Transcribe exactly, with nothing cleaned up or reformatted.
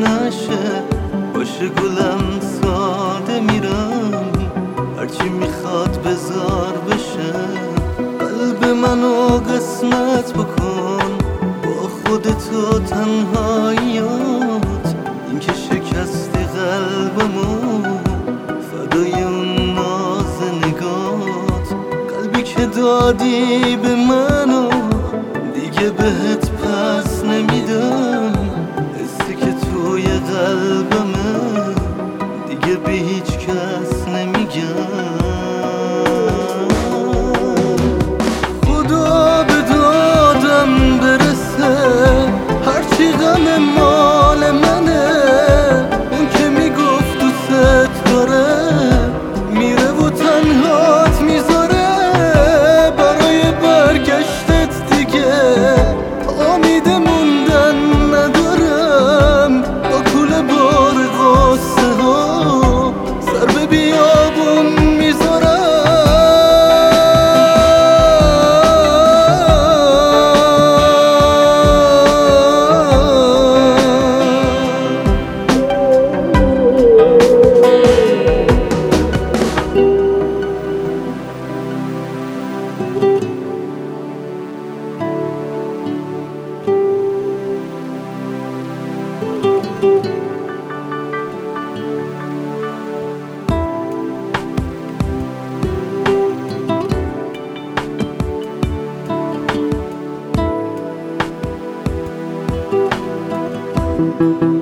نشه باشه گلم ساده میرم هرچی میخواد بذار بشه قلب منو قسمت بکن با خودت و تنهاییات این که شکستی قلبمو فدای اون ناز نگات قلبی که دادی به منو دیگه بهت پس نمیدم حسی که توی قلبمه دیگه به هیچ کس نمیگم خدا به دادم برسه هرچی غم مال منه اون که میگفت دوست داره میره و تنهات میذاره برای برگشتت دیگه امید موندن ندارم با کوله بار غصه ها سر به بیابون میذارم Thank you.